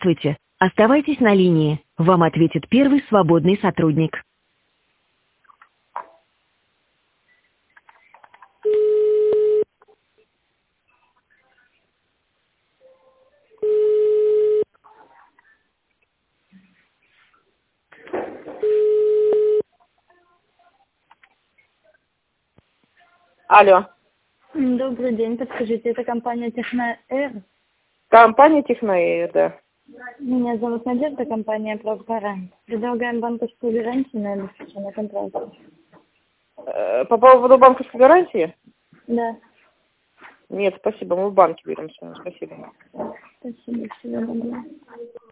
Здравствуйте. Оставайтесь на линии. Вам ответит первый свободный сотрудник. Алло. Добрый день, подскажите, это компания Техноэр? Компания Техноэр, да. Меня зовут Надежда, компания «Правгарант». Предлагаем банковскую гарантию на обеспечение контракта. По поводу банковской гарантии? Да. Нет, спасибо, мы в банке берем с вами, спасибо. Спасибо, всего доброго.